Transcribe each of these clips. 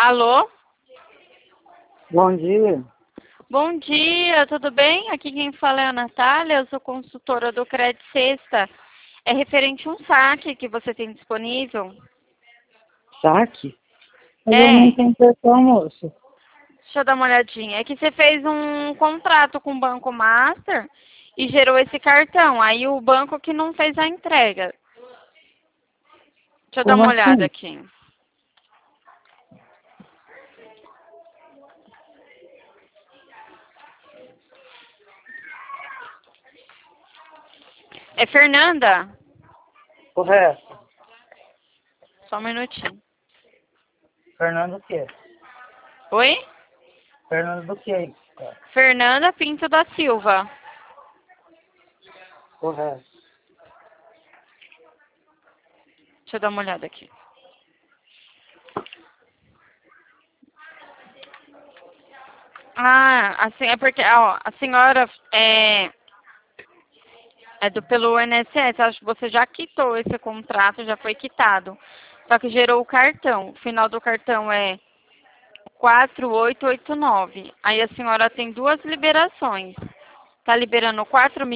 Alô? Bom dia. Bom dia, tudo bem? Aqui quem fala é a Natália, eu sou consultora do Crédito Sexta. É referente a um saque que você tem disponível? Saque? Mas eu não É, tenho cartão, moço. deixa eu dar uma olhadinha. É que você fez um contrato com o Banco Master e gerou esse cartão. Aí o banco que não fez a entrega. Deixa eu dar Como uma olhada assim? aqui. É Fernanda? Correto. Só um minutinho. Fernando o quê? Oi? Fernando do quê? Cara? Fernanda Pinto da Silva. Correto. Deixa eu dar uma olhada aqui. Ah, assim, é porque, ó, a senhora é pelo INSS, acho que você já quitou esse contrato, já foi quitado. Só que gerou o cartão. O final do cartão é 4889. Aí a senhora tem duas liberações. Tá liberando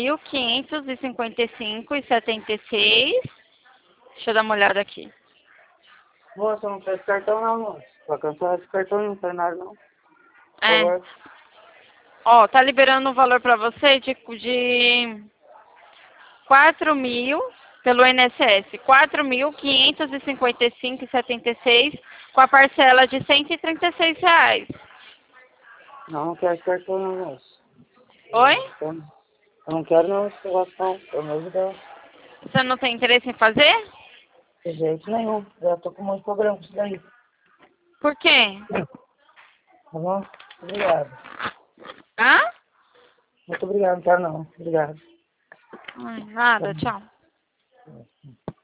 4.555,76. Deixa eu dar uma olhada aqui. Moço, eu não tenho esse cartão não, moço. Pra cancelar esse cartão não tem nada não. Por É. favor. Ó, tá liberando o valor pra você de 4.000 pelo INSS, 4.555,76 com a parcela de R$ 136. Não, não quero esse cartão não, moço. Oi? Eu não quero não esse negócio não. Pelo amor de Deus. Você não tem interesse em fazer? De jeito nenhum. Já tô com muito problema com isso daí. Por quê? Tá bom? Obrigado. Hã? Muito obrigado, não quero não. Obrigado. Ai, Tá nada, bom. tchau.